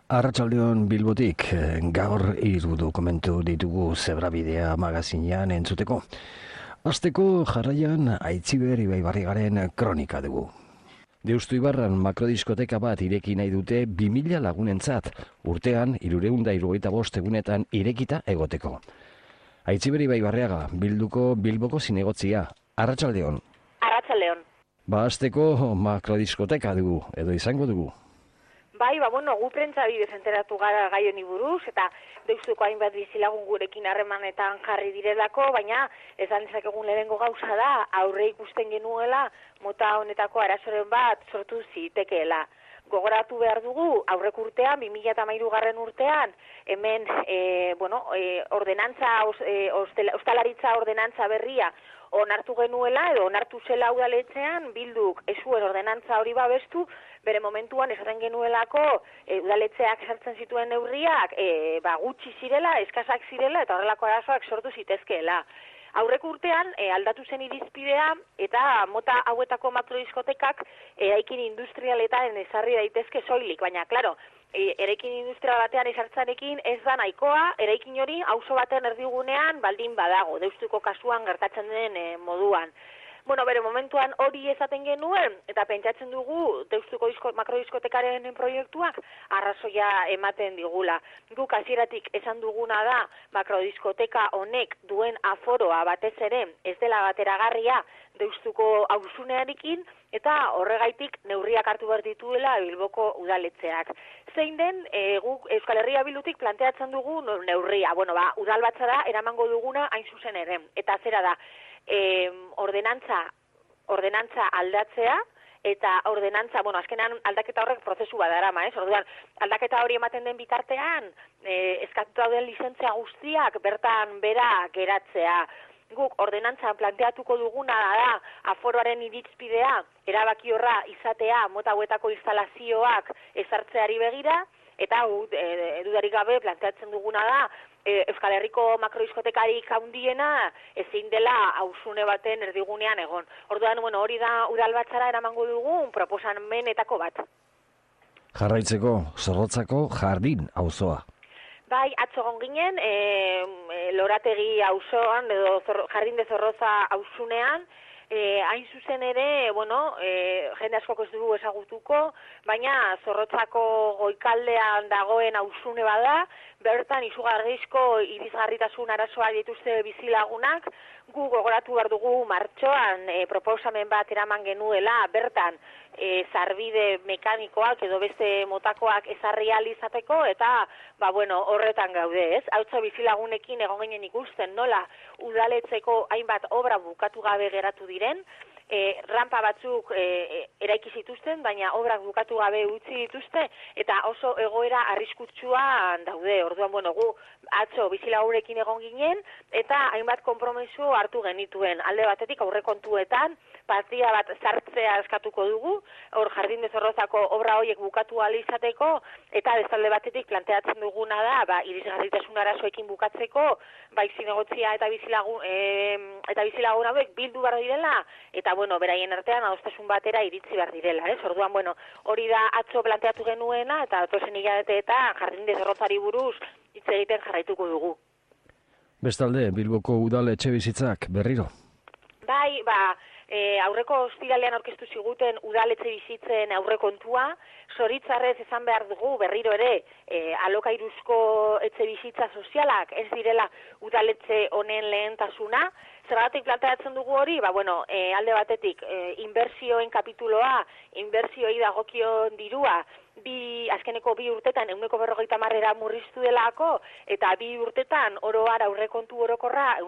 Arratsaldeon Bilbotik, gaur hiru dokumentu ditugu Zebrabidea magazinean entzuteko. Hasteko jarraian Aitziber Ibaibarrigaren kronika dugu. Deustu Ibarran makrodiskoteka bat ireki nahi dute 2000 lagunentzat, urtean 375 egunetan irekita egoteko. Aitziber Ibaibarriaga, Bilboko zinegotzia. Arratsaldeon. Arratsaldeon. Hasteko makrodiskoteka dugu, edo izango dugu. Bai, gu prentza bidez enteratu gara gai honi buruz, eta deustuko hainbat bizilagun gurekin harremanetan jarri direlako, baina esan dezakegun lehenengo gauza da, aurre ikusten genuela, mota honetako arazoren bat sortu zitekeela. Gogoratu behar dugu, aurrek urtean, 2013 urtean, hemen, ostalaritza ordenantza berria onartu genuela, edo onartu zela udaletxean, Bilduk ez zuen ordenantza hori babestu, bere momentuan esaten genuelako udaletxeak sartzen zituen neurriak gutxi zirela, eskasak zirela, eta horrelako arazoak sortu zitezkeela. Aurreko urtean aldatu zen irizpidea eta mota hauetako makrodiskotekak eraikin industrialetan ezarri daitezke soilik, baina, klaro, eraikin industrial batean ezartzarekin ez da nahikoa, eraikin hori auzo baten erdigunean baldin badago, deustuko kasuan gertatzen den moduan. Bere momentuan hori esaten genuen, eta pentsatzen dugu deustuko makrodiskotekaren proiektuak arrazoia ematen digula. Guk hasieratik esan duguna da makrodiskoteka honek duen aforoa batez ere ez dela bateragarria deustuko auzunearekin, eta horregaitik neurriak hartu behar dituela Bilboko udaletxeak. Zein den, guk Euskal Herria Bildutik planteatzen dugu neurria. Udalbatzara eramango duguna hain zuzen ere. Eta zera da, ordenantza aldatzea, eta ordenantza, azkenean aldaketa horrek prozesu bat darama, Orduan, aldaketa hori ematen den bitartean, eskatuta dauden lizentzia guztiak bertan bera geratzea. Guk ordenantzan planteatuko duguna da aforoaren irizpidea, erabakiorra izatea mota hauetako instalazioak ezartzeari begira, eta dudarik gabe planteatzen duguna da Euskal Herriko makrodiskotekarik handiena ezin dela auzune baten erdigunean egon. Orduan, hori da udalbatzara eramango dugun proposamenetako bat. Jarraitzeko, Zorrotzako jardin auzoa. Bai, atzo egon ginen, Lorategi auzoan, edo Jardin de Zorroza auzunean, hain zuzen ere, jende askok ez dugu ezagutuko, baina Zorrotzako goikaldean dagoen auzune bada, bertan izugarrizko irisgarritasun arazoa dituzte bizilagunak, gu gogoratu behar dugu martxoan proposamen bat eraman genuela, bertan sarbide mekanikoak edo beste motakoak ezarri ahal izateko, eta horretan gaude, Hautza bizilagunekin egon ginen ikusten nola udaletzeko hainbat obra bukatu gabe geratu diren, rampa batzuk eraiki zituzten, baina obrak bukatu gabe utzi dituzte, eta oso egoera arriskutsua daude. Orduan, gu atzo bizilagunekin egon ginen, eta hainbat konpromiso hartu genituen. Alde batetik aurrekontuetan, partida bat sartzea eskatuko dugu, hor Jardin de Zorrozako obra horiek bukatu ahal izateko, eta bestalde batetik planteatzen duguna da, irisgarritasun arazoekin bukatzeko, zinegotzia eta bizilagun hauek bildu behar direla, eta beraien artean adostasun batera iritzi behar direla, Orduan, hori da atzo planteatu genuena, eta datozen hilabeteetan Jardin de Zorrozari buruz hitz egiten jarraituko dugu. Bestalde, Bilboko udal etxebizitzak berriro? Bai, aurreko ostiralean aurkeztu ziguten udaletxe bizitzen aurrekontua, zoritzarrez esan behar dugu berriro ere alokairuzko etxe bizitza sozialak ez direla udaletxe honen lehentasuna. Zergatik planteatzen dugu hori? Alde batetik, inbertsioen kapituloa, inbertsioi dagokion dirua, azkeneko 2 urtetan 150% murriztu delako, eta 2 urtetan oro har aurrekontu orokorra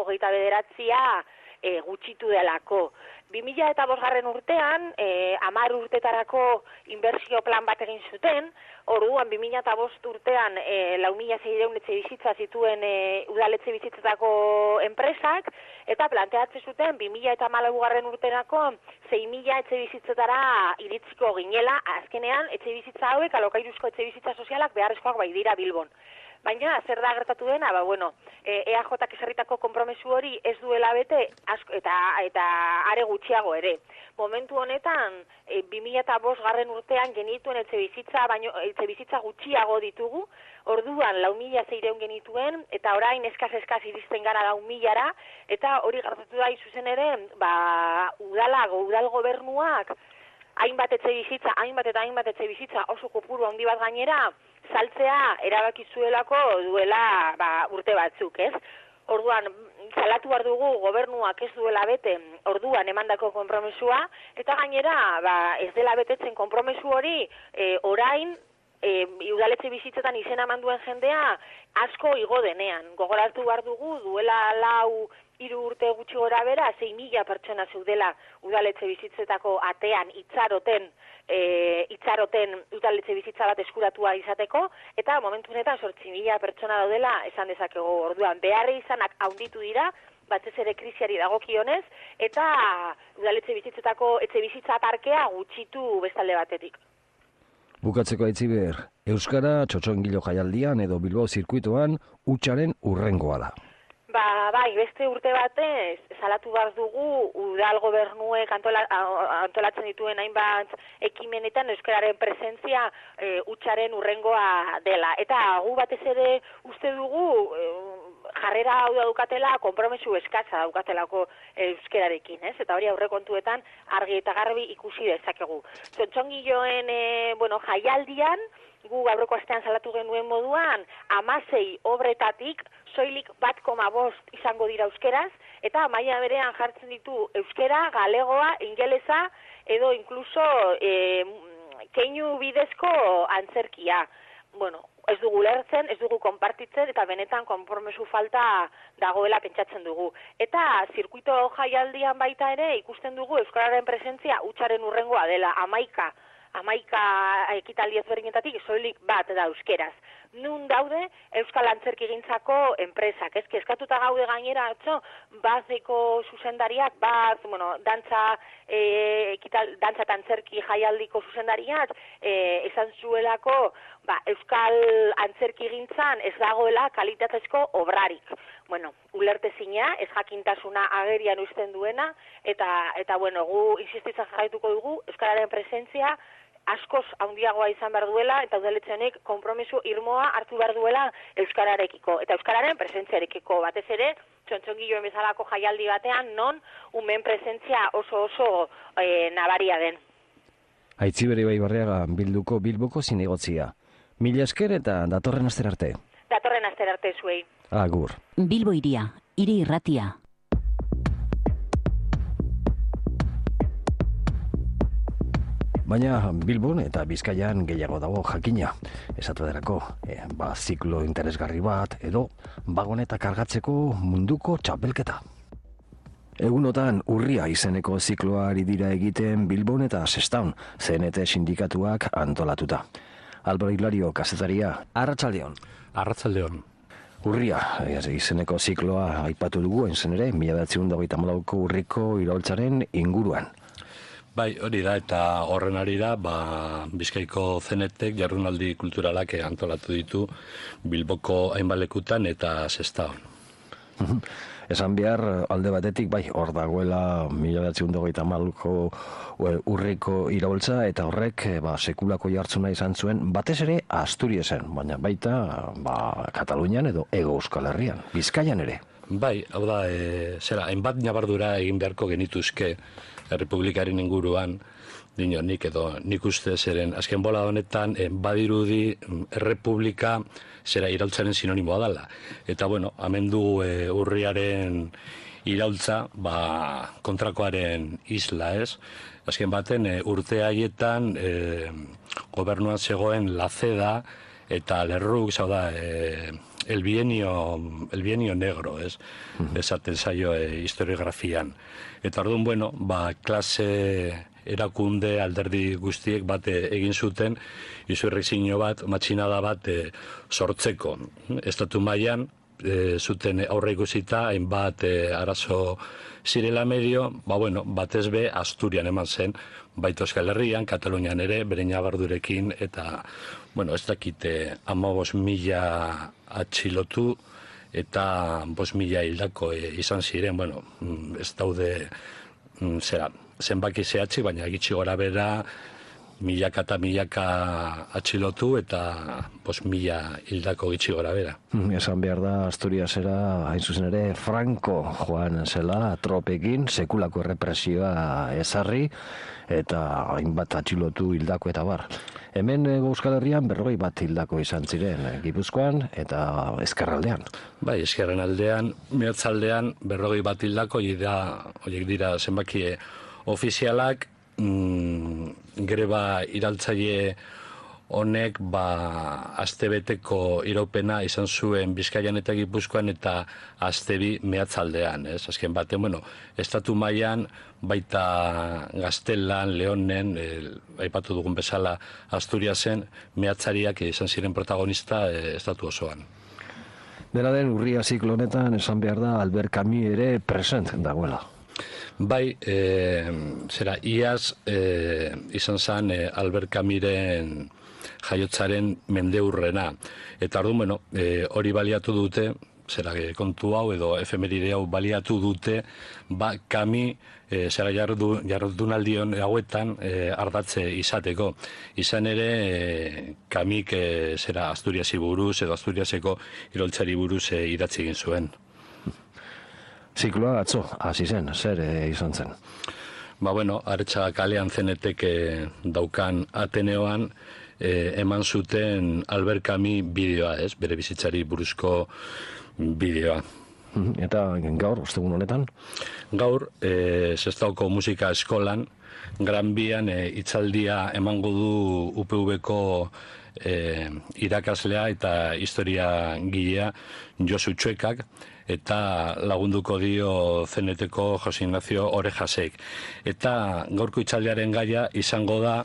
129% gutxitu delako. 2005 urtean, 10 urtetarako inbertsio plan bat egin zuten, orduan 2005 urtean 4.600 etxe bizitza zituen udaletxe bizitzetako enpresak, eta planteatzen zuten 2014 urterako 6.000 etxe bizitzetara iritziko ginela, azkenean etxe bizitza hauek, alokairuzko etxe bizitza sozialak beharrezkoak bai dira Bilbon. Baina, zer da gertatu dena, EAJak esarritako konpromesu hori ez duela bete eta are gutxiago ere. Momentu honetan, 2005 urtean genituen etxebizitza gutxiago ditugu, orduan 4.600 genituen, eta orain eskaz iristen gara 4.000-ara, eta hori gertatu da izuzen ere, udal gobernuak, hainbat etxe bizitza oso kopuru handi bat gainera, saltzea erabaki zuelako duela urte batzuk, ez? Orduan, salatu behar dugu gobernuak ez duela bete orduan emandako konpromesua, eta gainera ez dela betetzen konpromesu hori orain udaletxe bizitzetan izena manduen jendea asko igo denean. Gogoratu behar dugu duela 3 urte gutxi gora bera 6.000 pertsona zeudela udaletxe bizitzetako atean itxaroten udaletxe bizitza bat eskuratua izateko, eta momentu honetan 8.000 pertsona daudela esan dezakegu. Orduan, beharri izanak handitu dira, batez ere krisiari dagokionez, eta udaletxe bizitzetako etxe bizitza parkea gutxitu bestalde batetik. Bukatzeko Aitziber, Euskara txotxongilo jaialdian edo Bilbao zirkuitoan hutsaren hurrengoa da. Bai, beste urte batez, salatu behar dugu, udal gobernuek antolatzen dituen hainbat ekimenetan euskararen presentzia hutsaren hurrengoa dela. Eta gu batez ere uste dugu jarrera hau daukatela, konpromesu eskaza daukatelako euskararekin, ez? Eta hori aurrekontuetan argi eta garbi ikusi dezakegu. Txotxongiloen jaialdian, gu aurreko astean salatu genuen moduan, 16 obretatik soilik 1,5 izango dira euskeraz, eta maila berean jartzen ditu euskera, galegoa, ingelesa, edo inkluso keinu bidezko antzerkia. Ez dugu lertzen, ez dugu konpartitzen, eta benetan konpromesu falta dagoela pentsatzen dugu. Eta zirkuito jaialdian baita ere ikusten dugu euskararen presentzia hutsaren hurrengoa dela 11 ekitaldi ezberdinetatik soilik bat da euskeraz. Nun daude euskal antzerkigintzako enpresak, ez? Kezkatuta gaude gainera, bazeko zuzendariak, dantza eta antzerki jaialdiko zuzendariak, esan zuelako, euskal antzerkigintzan ez dagoela kalitatezko obrarik. Ulertezina, ez jakintasuna agerian uzten duena, eta gu insistitzen jarraituko dugu, euskararen presentzia askoz handiagoa izan behar duela, eta udaletxe honek konpromiso irmoa hartu behar duela euskararekiko, eta euskararen presentziarekiko. Batez ere, txontxongiloen bezalako jaialdi batean, non umen presentzia oso nabaria den. Aitziber Ibaibarriaga Bilboko zinegotzia. Mila esker eta datorren aster arte. Datorren aster arte zuei. Agur. Bilbo hiria, hiri irratia. Baina Bilbon eta Bizkaian gehiago dago jakina. Esatu derako, ziklo interesgarri bat edo bagoneta kargatzeko munduko txapelketa. Egunotan urria izeneko zikloa ari dira egiten Bilbon eta Sestaun, CNT sindikatuak antolatuta. Álvaro Hilario, kazetaria, arratsaldeon. Arratsaldeon. Urria izeneko zikloa aipatu dugu, enzen ere, 1924ko urriko iraultzaren inguruan. Bai, hori da, eta horren arira, Bizkaiko CNTek jardunaldi kulturalak antolatu ditu Bilboko hainbalekutan eta Sestaon. Esan behar, alde batetik, hor dagoela 1924ko urriko iraultza, eta horrek sekulako jartzuna izan zuen, batez ere Asturiasen, baina baita Katalunian edo Hego Euskal Herrian, Bizkaian ere. Bai, hau da, hainbat nabardura egin beharko genituzke Errepublikaren inguruan, nik uste zeren, azken bola honetan, badirudi Errepublika iraultzaren sinonimoa dela. Eta, hemen du urriaren iraultza, kontrakoaren isla, ez? Azken baten, urte haietan gobernuan zegoen Laceda eta Lerroux, hau da, el bienio negro, ez? Esaten zaio historiografian. Eta orduan, klase erakunde alderdi guztiek bat egin zuten, insurrekzio bat, matxinada bat sortzeko. Estatu mailan, zuten aurre ikusita, hainbat arazo zirela medio, batez be Asturian eman zen, baita Euskal Herrian, Katalunian ere, bere ñabardurekin, eta, ez dakite, 15.000 atxilotu, eta 5.000 hildako izan ziren, ez daude, zenbaki zehatzi, baina gitxi gora bera, milaka eta milaka atxilotu eta 5.000 hildako gitxi gora bera. Esan behar da, Asturiasera, hain zuzen ere, Franco joan zela, tropekin, sekulako errepresioa ezarri, eta hainbat atxilotu hildako eta bar. Hemen Euskal Herrian 40 bat hildako izan ziren, Gipuzkoan eta Ezkerraldean. Bai, Ezkerraldean, mehatzaldean 40 bat hildako, horiek dira zenbaki ofizialak, greba iraltzaile honek astebeteko iraupena izan zuen Bizkaian eta Gipuzkoan eta astebi mehatzaldean. Azken batean, estatu mailan baita Gaztelan, Leonen, aipatu dugun bezala Asturiasen, mehatzariak izan ziren protagonista estatu osoan. Dena den, urria ziklo honetan esan behar da Albert Camus ere present dagoela. Bai, iaz izan zen Albert Camusen jaiotzaren mendeurrena. Eta orduan, hori baliatu dute, kontu hau edo efemeride hau baliatu dute, Camus jardunaldi hauetan ardatze izateko. Izan ere, Camus Asturiasi buruz edo Asturiaseko iroltzari buruz idatzi egin zuen. Zikloa atzo, hasi zen, zer izan zen? Aretsa kalean zenetek daukan Ateneoan eman zuten Albert Camus bideoa, bere bizitzari buruzko bideoa. Eta gaur, ostegun honetan? Gaur, Sestaoko musika eskolan, Gran Bian hitzaldia emango du UPV-ko irakaslea eta historia gilea Josu Txuekak, eta lagunduko dio zeneteko Jose Ignacio Orejasek. Eta gaurko hitzaldiaren gaia izango da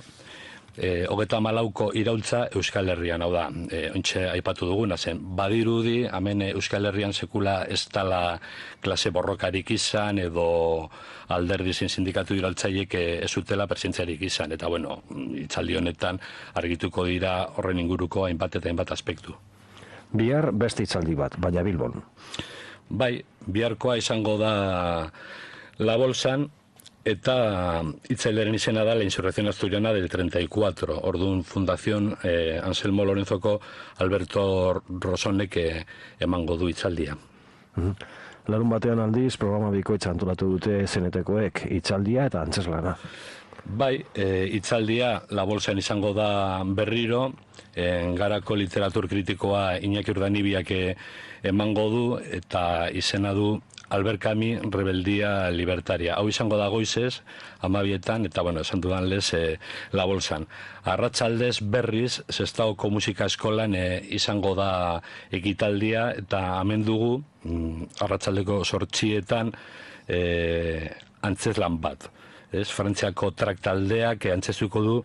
34ko iraultza Euskal Herrian, hau da, ontxe aipatu duguna zen. Badirudi, hemen Euskal Herrian sekula ez dala klase borrokarik izan, edo alderdi sindikatu iraultzaiek ez zutela presentziarik izan. Eta, hitzaldi honetan argituko dira horren inguruko hainbat eta hainbat aspektu. Bihar beste hitzaldi bat, baina Bilbon. Bai, biharkoa izango da La Bolsan, eta hitzaileren izena da La Insurrección Asturiana del 34, orduan Fundación Anselmo Lorenzoko Alberto Rosonek emango du hitzaldia. Larun batean aldiz, programa bikoitza antolatu dute zenetekoek hitzaldia eta antzeslana. Bai, hitzaldia La Bolsan izango da berriro, Garako literatur kritikoa Iñaki Urdanibiak emango du, eta izena du Albert Camus, Rebeldia Libertaria. Hau izango da goizez, 12etan, eta esan dudan lez La Bolsan. Arratsaldez berriz, Sestaoko musika eskolan izango da ekitaldia, eta hemen dugu, arratsaldeko 8etan, antzezlan bat. Frantziako traktaldeak antzezuko du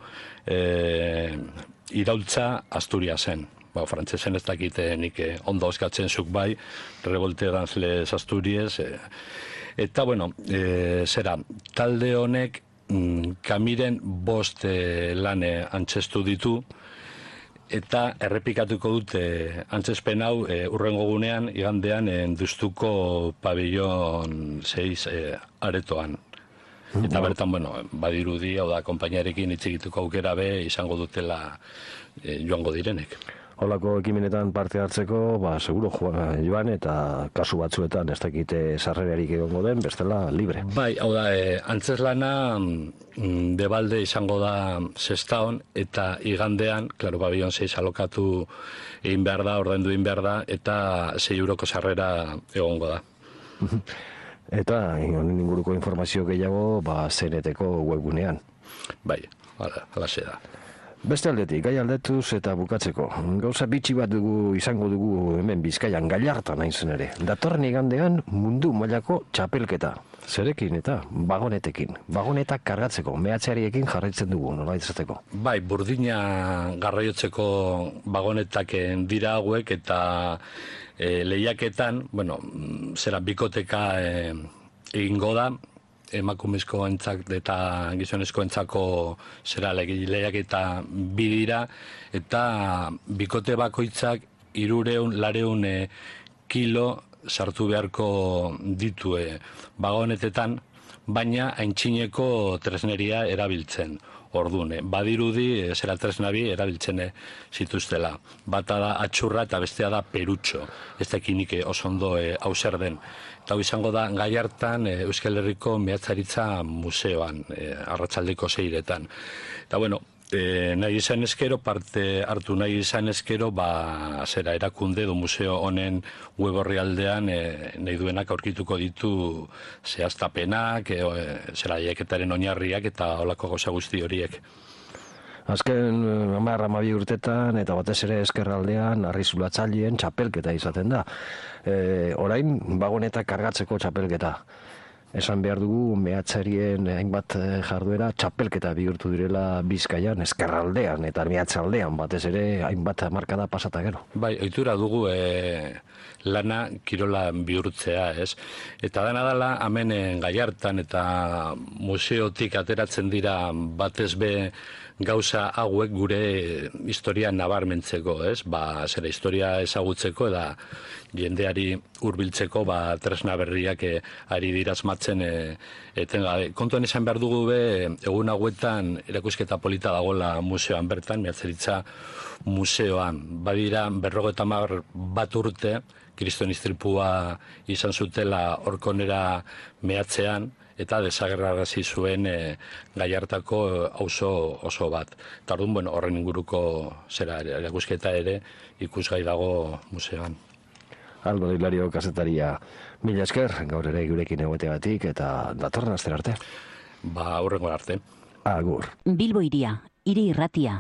iraultza Asturiasen. Frantzesen ez dakite nik ondo oskatzen zuk bai, Revolte dans les Asturies. Eta, talde honek Camusen 5 lan antzestu ditu, eta errepikatuko dute antzespen hau hurrengo gunean, igandean, Deustuko pabellon 6 aretoan. Eta bertan, badirudi, hau da, konpainiarekin hitz egituko aukera be izango dutela joango direnek. Holako ekimenetan parte hartzeko, seguro joan eta kasu batzuetan ez dakite sarrerarik egongo den, bestela libre. Bai, hau da, antzeslana debalde izango da Sestaon, eta igandean, klaro, pabellon 6 alokatu egin behar da, ordaindu egin behar da, eta 6 euroko sarrera egongo da. Eta honen inguruko informazio gehiago zeneteko webgunean. Bai, hala da. Beste aldetik, gai aldetuz eta bukatzeko. Gauza bitxi bat izango dugu hemen Bizkaian, Gallartan hain zen ere. Datorren igandean mundu mailako txapelketa. Zerekin eta bagonetekin. Bagonetak kargatzeko, mehatxeariekin jarraitzen dugu, nola izateko. Bai, burdina garraiotzeko bagonetak dira hauek eta lehiaketan, zera bikoteka egingo da, emakumezko entzak eta gizonezko entzako zera lehiak eta bidira, eta bikote bakoitzak 300 kilo sartu beharko ditue bagonetetan, baina aintzineko tresneria erabiltzen. Ordune, badirudi zera tresnabi erabiltzen zituztela. Bata da atxurra eta bestea da perutxo. Ez dakinik oso ondo hau zer den. Eta izango da Gallartan Euskal Herriko Meatzaritza Museoan, arratsaldeko 6etan. Eta nahi izan eskero, parte hartu nahi izan eskero, zera erakunde du museo honen web orrialdean nahi duenak aurkituko ditu zehaztapenak, zera ieketaren oinarriak eta holako gauza guzti horiek. Azken 10-12 urtetan eta batez ere eskerraldean arrizulatzaileen txapelketa izaten da. Orain bagonetak kargatzeko txapelketa. Esan behar dugu mehatxarien hainbat jarduera txapelketa bihurtu direla Bizkaian, eskerraldean eta mehatxaldean batez ere hainbat markada pasata gero. Bai, ohitura dugu lana kirola bihurtzea, ez? Eta dena dela hemen Gallartan eta museotik ateratzen dira batez be gauza hauek gure historia nabarmentzeko, ez? Zera historia ezagutzeko eta jendeari hurbiltzeko tresna berriak ari dira asmatzen etengabe. Kontuan esan behar dugu egun hauetan erakusketa polita dagoela museoan bertan, Meatzaritza Museoan. Badira 51 urte, kriston istripua izan zutela Orkonera mehatzean, eta desagerrarazi zuen Gallartako auzo oso bat. Eta orduan, horren inguruko zera erakusketa ere ikusgai dago museoan. Álvaro Hilario kazetaria, mila esker, gaur ere gurekin egoteagatik eta datorren astera arte. Hurrengo arte. Agur. Bilbo Hiria, hiri irratia.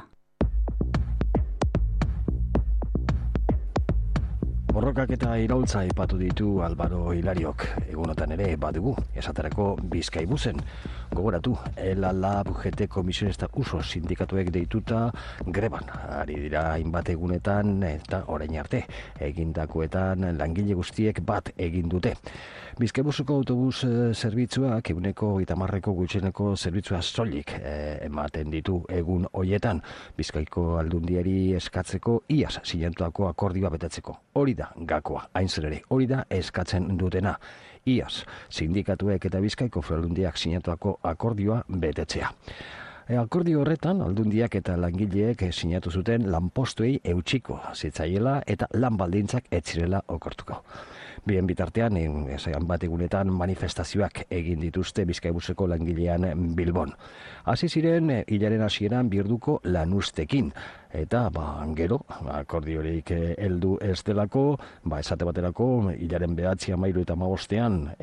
Borrokak eta iraultza aipatu ditu Álvaro Hilariok. Egunotan ere badugu, esaterako Bizkaibusen. Gogoratu, LAB UGT Komisionista Uso sindikatuek deituta greban. Ari dira hainbat egunetan eta orain arte. Egindakoetan langile guztiek bat egin dute. Bizkaibusuko autobus zerbitzuak eguneko 30 gutxieneko zerbitzua soilik ematen ditu egun hoietan. Bizkaiko Aldundiari eskatzeko iaz sinatuako akordioa betetzeko. Hori da gakoa, hain zer ere, hori da eskatzen dutena. Iaz, sindikatuek eta Bizkaiko Foru Aldundiak sinatuako akordioa betetzea. Akordio horretan, Aldundiak eta langileek sinatu zuten lanpostuei eutxiko zitzaiela eta lan baldintzak ez zirela okertuko. Bien bitartean, bat egunetan manifestazioak egin dituzte Bizkaibuseko langilean Bilbon. Hasi ziren hilaren hasieran Birduko Lanustekin. Eta, gero, akordiorik heldu ez delako, esate baterako, hilaren 9, 13 eta 15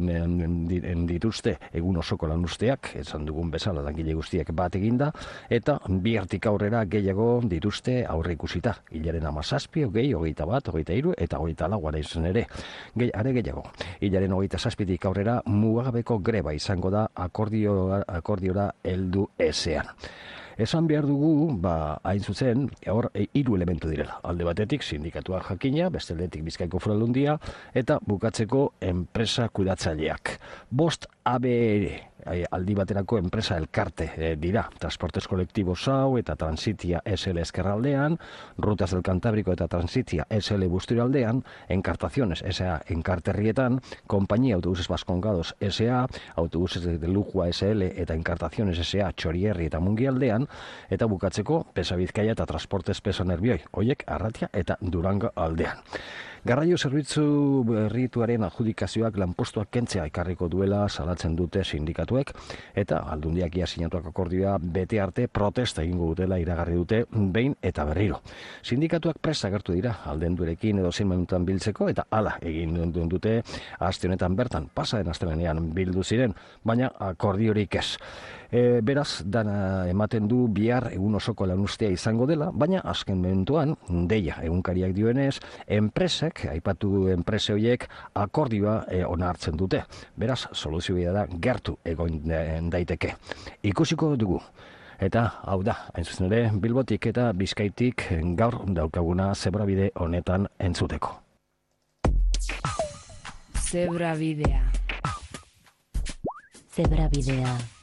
egin dituzte egun osoko lanusteak, esan dugun bezala langile guztiek bat eginda, eta bihartik aurrera gehiago dituzte aurre ikusita. Hilaren 17, 20, 21, 23 eta 24 izan ere. Are gehiago, hilaren 27tik aurrera mugagabeko greba izango da akordiora heldu ezean. Esan behar dugu, hain zuzen, hor 3 elementu direla. Alde batetik sindikatua jakina, beste aldetik Bizkaiko Foru Aldundia, eta bukatzeko enpresa kudeatzaileak. 5 ABR, aldi baterako enpresa elkarte dira. Transportes Kolektibo Sau eta Transitia SL Eskerraldean, Rutas del Cantábrico eta Transitia SL Busturaldean, Encartaciones S.A. Enkarterrietan, Compañía Autobuses Vascongados S.A., Autobuses de Lujua SL eta Encartaciones S.A. Txorierri eta Mungialdean, eta bukatzeko Pesa Bizkaia eta Transportes Pesa Nerbioi, hoiek Arratia eta Durango aldean. Garraio zerbitzu berrituaren adjudikazioak lanpostuak kentzea ekarriko duela salatzen dute sindikatuek, eta Aldundiak ia sinatuak akordioa bete arte protesta egingo dutela iragarri dute behin eta berriro. Sindikatuak prest agertu dira aldendurekin edo zein minutan biltzeko, eta hala egin dute aste honetan bertan, pasaren astelehenean bildu ziren, baina akordiorik ez. Beraz, dana ematen du bihar egun osoko lanuztea izango dela, baina azken momentuan, deia egunkariak dioenez, enpresek, aipatu enprese horiek, akordioa onartzen dute. Beraz, soluzioa da gertu egon daiteke. Ikusiko dugu. Eta, hau da, hain zuzen ere, Bilbotik eta Bizkaitik gaur daukaguna zebrabide honetan entzuteko. Zebrabidea. Zebrabidea.